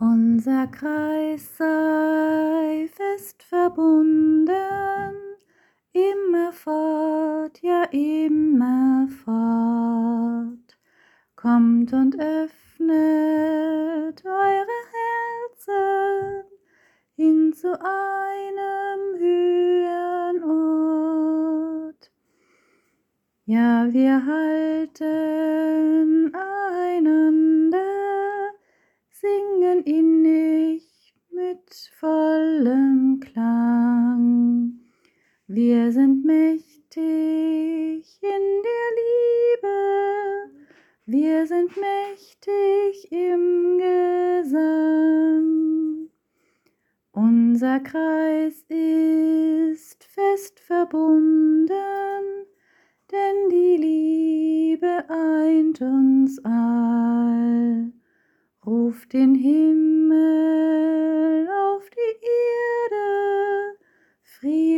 Unser Kreis sei fest verbunden, immerfort, ja immerfort. Kommt und öffnet eure Herzen hin zu einem höheren Ort. Ja, wir halten einander, singen innig mit vollem Klang. Wir sind mächtig in der Liebe, wir sind mächtig im Gesang. Unser Kreis ist fest verbunden, denn die Liebe eint uns all. Ruft den Himmel auf die Erde, Frieden